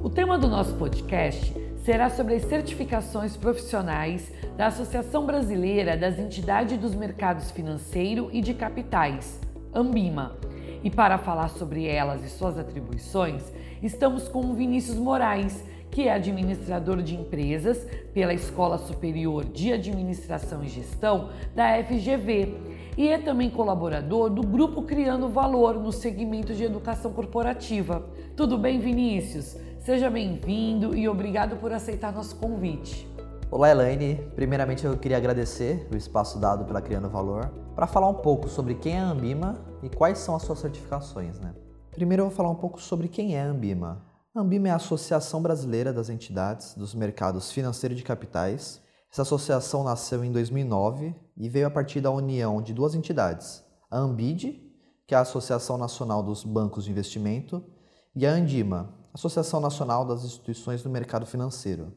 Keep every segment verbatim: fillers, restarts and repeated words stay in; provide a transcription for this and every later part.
O tema do nosso podcast será sobre as certificações profissionais da Associação Brasileira das Entidades dos Mercados Financeiro e de Capitais, ANBIMA. E para falar sobre elas e suas atribuições, estamos com o Vinícius Moraes, que é administrador de empresas pela Escola Superior de Administração e Gestão da F G V e é também colaborador do Grupo Criando Valor no segmento de educação corporativa. Tudo bem, Vinícius? Seja bem-vindo e obrigado por aceitar nosso convite. Olá, Elaine. Primeiramente, eu queria agradecer o espaço dado pela Criando Valor para falar um pouco sobre quem é a ANBIMA e quais são as suas certificações, né? Primeiro, eu vou falar um pouco sobre quem é a ANBIMA. A ANBIMA é a Associação Brasileira das Entidades dos Mercados Financeiro e de Capitais. Essa associação nasceu em dois mil e nove e veio a partir da união de duas entidades, a ANBID, que é a Associação Nacional dos Bancos de Investimento, e a ANDIMA, Associação Nacional das Instituições do Mercado Financeiro.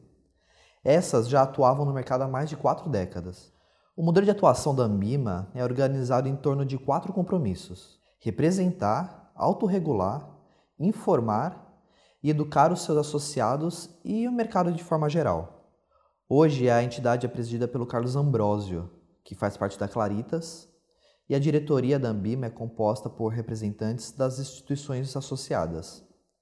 Essas já atuavam no mercado há mais de quatro décadas. O modelo de atuação da ANBIMA é organizado em torno de quatro compromissos: representar, autorregular, informar e educar os seus associados e o mercado de forma geral. Hoje, a entidade é presidida pelo Carlos Ambrósio, que faz parte da Claritas, e a diretoria da ANBIMA é composta por representantes das instituições associadas.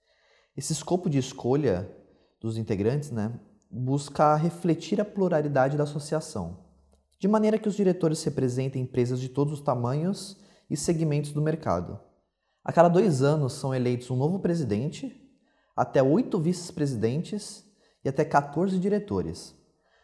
Esse escopo de escolha dos integrantes, né, busca refletir a pluralidade da associação, de maneira que os diretores representem empresas de todos os tamanhos e segmentos do mercado. A cada dois anos são eleitos um novo presidente, até oito vice-presidentes e até quatorze diretores.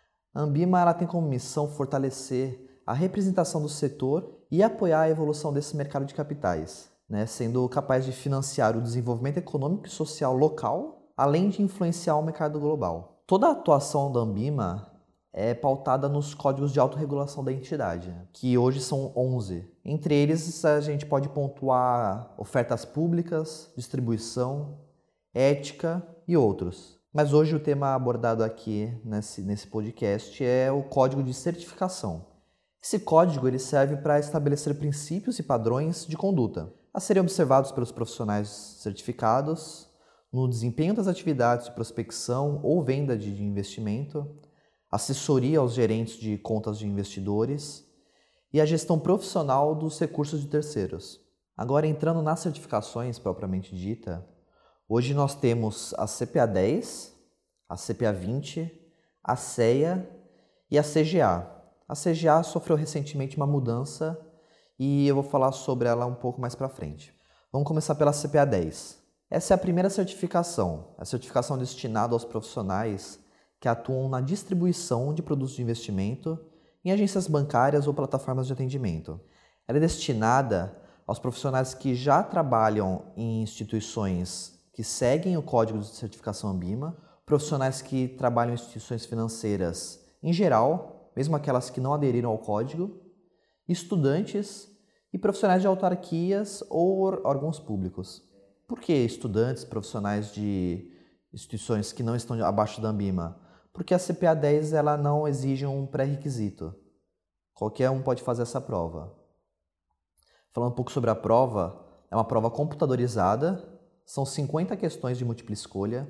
A ANBIMA ela tem como missão fortalecer a representação do setor e apoiar a evolução desse mercado de capitais, né, sendo capaz de financiar o desenvolvimento econômico e social local, além de influenciar o mercado global. Toda a atuação da ANBIMA é pautada nos códigos de autorregulação da entidade, que hoje são onze. Entre eles, a gente pode pontuar ofertas públicas, distribuição, ética e outros. Mas hoje o tema abordado aqui nesse, nesse podcast é o Código de Certificação. Esse código ele serve para estabelecer princípios e padrões de conduta a serem observados pelos profissionais certificados no desempenho das atividades de prospecção ou venda de investimento, assessoria aos gerentes de contas de investidores e a gestão profissional dos recursos de terceiros. Agora, entrando nas certificações propriamente dita, hoje nós temos a C P A dez, a C P A vinte, a C E A e a C G A. A C G A sofreu recentemente uma mudança e eu vou falar sobre ela um pouco mais para frente. Vamos começar pela C P A dez. Essa é a primeira certificação, a certificação destinada aos profissionais que atuam na distribuição de produtos de investimento em agências bancárias ou plataformas de atendimento. Ela é destinada aos profissionais que já trabalham em instituições que seguem o Código de Certificação ANBIMA, profissionais que trabalham em instituições financeiras em geral, mesmo aquelas que não aderiram ao código, estudantes e profissionais de autarquias ou órgãos públicos. Por que estudantes, profissionais de instituições que não estão abaixo da ANBIMA? Porque a C P A dez ela não exige um pré-requisito. Qualquer um pode fazer essa prova. Falando um pouco sobre a prova, é uma prova computadorizada, são cinquenta questões de múltipla escolha,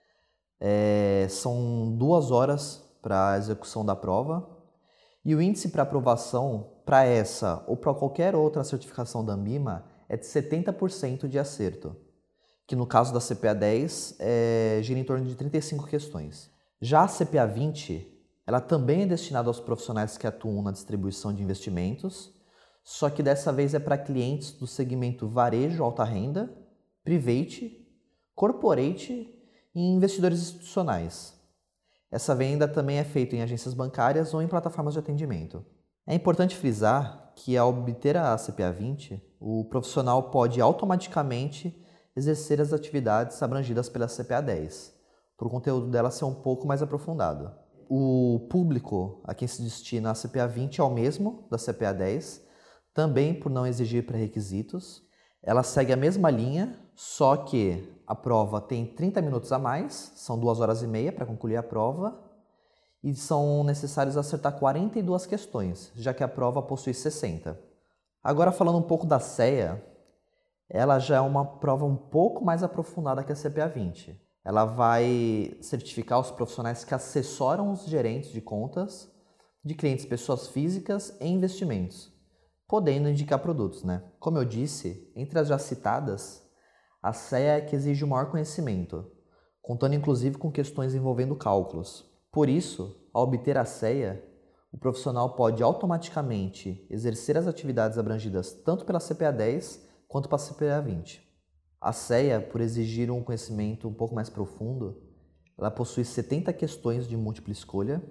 é, são duas horas para a execução da prova e o índice para aprovação para essa ou para qualquer outra certificação da ANBIMA é de setenta por cento de acerto, que no caso da C P A dez é, gira em torno de trinta e cinco questões. Já a C P A vinte, ela também é destinada aos profissionais que atuam na distribuição de investimentos, só que dessa vez é para clientes do segmento varejo alta renda, private, corporate e investidores institucionais. Essa venda também é feita em agências bancárias ou em plataformas de atendimento. É importante frisar que, ao obter a C P A vinte, o profissional pode automaticamente exercer as atividades abrangidas pela C P A dez, por o conteúdo dela ser um pouco mais aprofundado. O público a quem se destina a C P A vinte é o mesmo da C P A dez, também por não exigir pré-requisitos. Ela segue a mesma linha, só que a prova tem trinta minutos a mais, são duas horas e meia para concluir a prova, e são necessários acertar quarenta e duas questões, já que a prova possui sessenta. Agora, falando um pouco da C E A, ela já é uma prova um pouco mais aprofundada que a C P A vinte. Ela vai certificar os profissionais que assessoram os gerentes de contas de clientes, pessoas físicas e investimentos, podendo indicar produtos, né? Como eu disse, entre as já citadas, a C E A é que exige o maior conhecimento, contando inclusive com questões envolvendo cálculos. Por isso, ao obter a C E A, o profissional pode automaticamente exercer as atividades abrangidas tanto pela C P A dez quanto pela C P A vinte. A C E A, por exigir um conhecimento um pouco mais profundo, ela possui setenta questões de múltipla escolha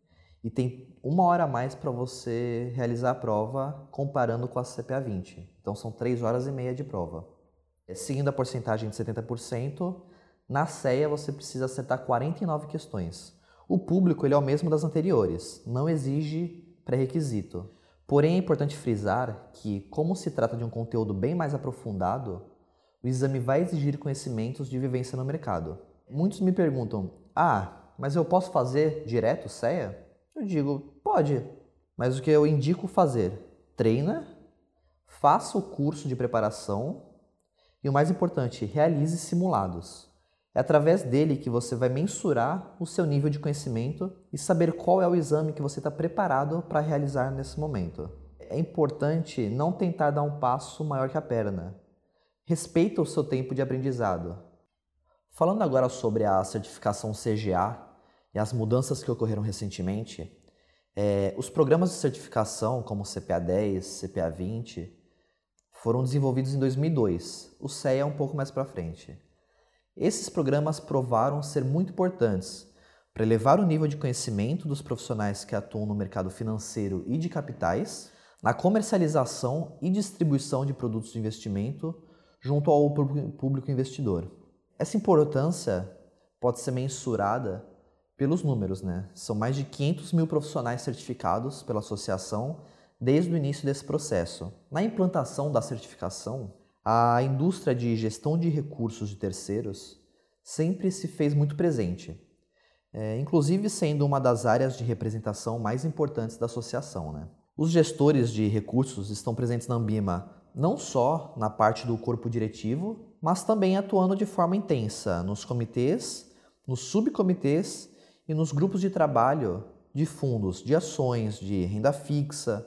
e tem uma hora a mais para você realizar a prova comparando com a C P A vinte. Então são três horas e meia de prova. Seguindo a porcentagem de setenta por cento, na C E A você precisa acertar quarenta e nove questões. O público ele é o mesmo das anteriores, não exige pré-requisito. Porém, é importante frisar que, como se trata de um conteúdo bem mais aprofundado, o exame vai exigir conhecimentos de vivência no mercado. Muitos me perguntam, ah, mas eu posso fazer direto C E A? Eu digo, pode, mas o que eu indico fazer? Treina, faça o curso de preparação e, o mais importante, realize simulados. É através dele que você vai mensurar o seu nível de conhecimento e saber qual é o exame que você está preparado para realizar nesse momento. É importante não tentar dar um passo maior que a perna. Respeita o seu tempo de aprendizado. Falando agora sobre a certificação C G A e as mudanças que ocorreram recentemente, é, os programas de certificação como C P A dez, C P A vinte foram desenvolvidos em dois mil e dois. O C E A é um pouco mais para frente. Esses programas provaram ser muito importantes para elevar o nível de conhecimento dos profissionais que atuam no mercado financeiro e de capitais, na comercialização e distribuição de produtos de investimento junto ao público investidor. Essa importância pode ser mensurada pelos números, né? São mais de quinhentos mil profissionais certificados pela associação desde o início desse processo. Na implantação da certificação, a indústria de gestão de recursos de terceiros sempre se fez muito presente, é, inclusive sendo uma das áreas de representação mais importantes da associação, né? Os gestores de recursos estão presentes na Ambima não só na parte do corpo diretivo, mas também atuando de forma intensa nos comitês, nos subcomitês e nos grupos de trabalho de fundos, de ações, de renda fixa,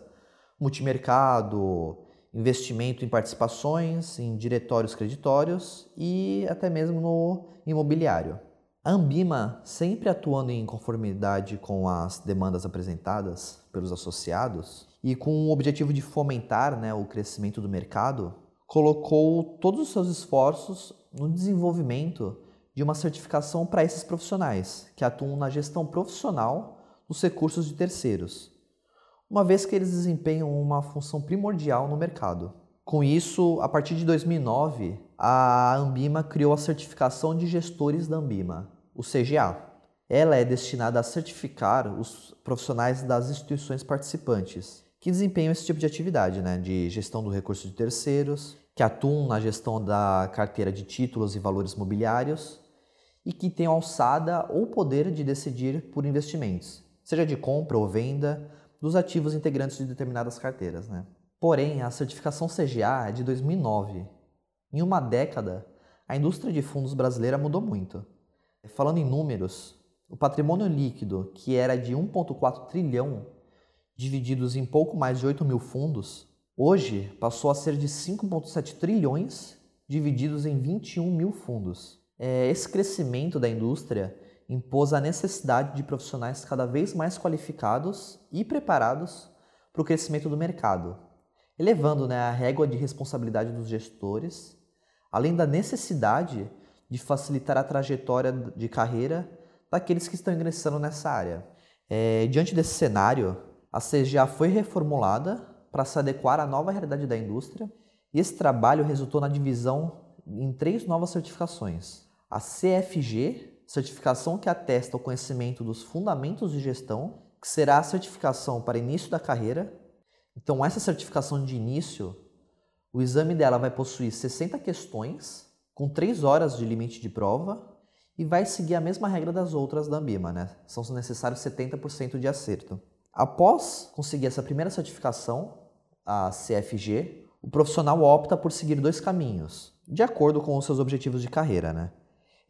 multimercado, investimento em participações, em diretórios creditórios e até mesmo no imobiliário. A Ambima, sempre atuando em conformidade com as demandas apresentadas pelos associados e com o objetivo de fomentar, né, o crescimento do mercado, colocou todos os seus esforços no desenvolvimento de uma certificação para esses profissionais que atuam na gestão profissional dos recursos de terceiros, uma vez que eles desempenham uma função primordial no mercado. Com isso, a partir de dois mil e nove, a Ambima criou a certificação de gestores da Ambima, o C G A. Ela é destinada a certificar os profissionais das instituições participantes que desempenham esse tipo de atividade, né, de gestão do recurso de terceiros, que atuam na gestão da carteira de títulos e valores mobiliários e que têm alçada ou poder de decidir por investimentos, seja de compra ou venda, dos ativos integrantes de determinadas carteiras, né? Porém, a certificação C G A é de dois mil e nove. Em uma década, a indústria de fundos brasileira mudou muito. Falando em números, o patrimônio líquido, que era de um vírgula quatro trilhão, divididos em pouco mais de oito mil fundos, hoje passou a ser de cinco vírgula sete trilhões, divididos em vinte e um mil fundos. Esse crescimento da indústria impôs a necessidade de profissionais cada vez mais qualificados e preparados para o crescimento do mercado, elevando, né, a régua de responsabilidade dos gestores, além da necessidade de facilitar a trajetória de carreira daqueles que estão ingressando nessa área. É, diante desse cenário, a C G A foi reformulada para se adequar à nova realidade da indústria e esse trabalho resultou na divisão em três novas certificações. A C F G, certificação que atesta o conhecimento dos fundamentos de gestão, que será a certificação para início da carreira. Então, essa certificação de início, o exame dela vai possuir sessenta questões, com três horas de limite de prova, e vai seguir a mesma regra das outras da Ambima, né? São necessários setenta por cento de acerto. Após conseguir essa primeira certificação, a C F G, o profissional opta por seguir dois caminhos, de acordo com os seus objetivos de carreira, né?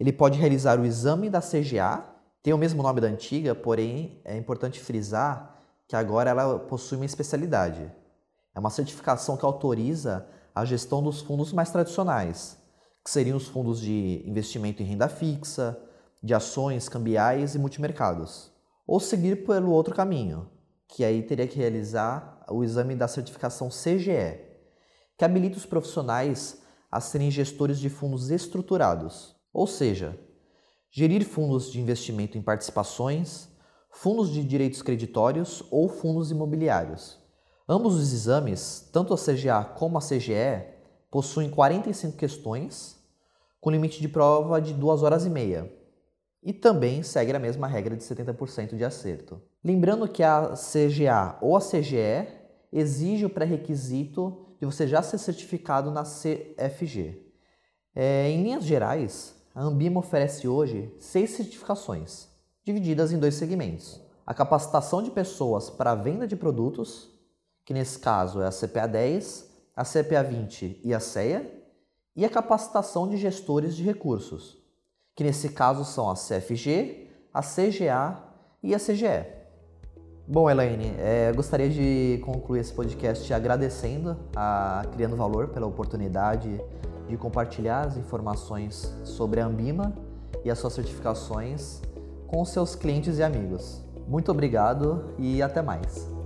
Ele pode realizar o exame da C G A, tem o mesmo nome da antiga, porém é importante frisar que agora ela possui uma especialidade. É uma certificação que autoriza a gestão dos fundos mais tradicionais, que seriam os fundos de investimento em renda fixa, de ações, cambiais e multimercados. Ou seguir pelo outro caminho, que aí teria que realizar o exame da certificação C G E, que habilita os profissionais a serem gestores de fundos estruturados, ou seja, gerir fundos de investimento em participações, fundos de direitos creditórios ou fundos imobiliários. Ambos os exames, tanto a C G A como a C G E, possuem quarenta e cinco questões, com limite de prova de duas horas e meia, e também segue a mesma regra de setenta por cento de acerto. Lembrando que a C G A ou a C G E exige o pré-requisito de você já ser certificado na C F G. É, em linhas gerais, a Ambima oferece hoje seis certificações, divididas em dois segmentos. A capacitação de pessoas para a venda de produtos, que nesse caso é a C P A dez, a C P A vinte e a C E A, e a capacitação de gestores de recursos, que nesse caso são a C F G, a C G A e a C G E. Bom, Elaine, é, gostaria de concluir esse podcast agradecendo a Criando Valor pela oportunidade de compartilhar as informações sobre a Ambima e as suas certificações com os seus clientes e amigos. Muito obrigado e até mais!